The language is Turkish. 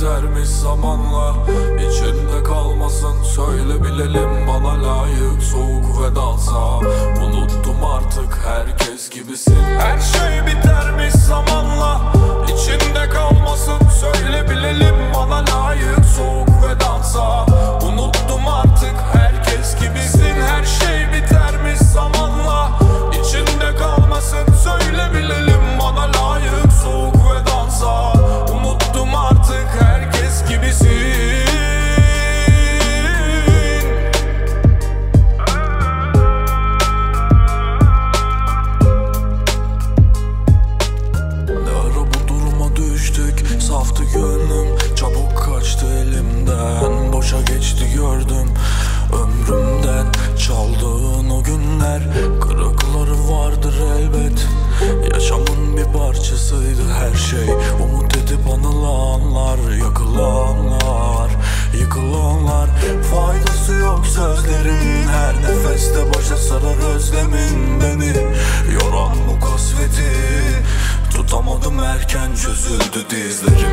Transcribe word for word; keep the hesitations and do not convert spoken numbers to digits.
bitermiş zamanla, içinde kalmasın. Söyle bilelim, bana layık soğuk vedansa. Unuttum artık, herkes gibisin. Her şey bitermiş zamanla, içinde kalmasın. Söyle bilelim, bana layık soğuk vedansa. Unuttum artık, herkes gibisin. Her şey bitermiş zamanla, içinde kalmasın. Söyle bilelim, bana layık soğuk vedansa. Unuttum artık, herkes gibisin. Ne ara bu duruma düştük, saftı gönlüm, çabuk kaçtı elimden. Boşa geçti gördüm ömrümden, çaldığın o günler. Kırıkları vardır elbet, yaşamın bir parçasıydı her şey. Umut edip anılanlar, yakılanlar, yıkılanlar. Faydası yok sözlerin, her nefeste başa sarar özlemin beni. Yoran bu kasveti tutamadım, erken çözüldü dizlerim.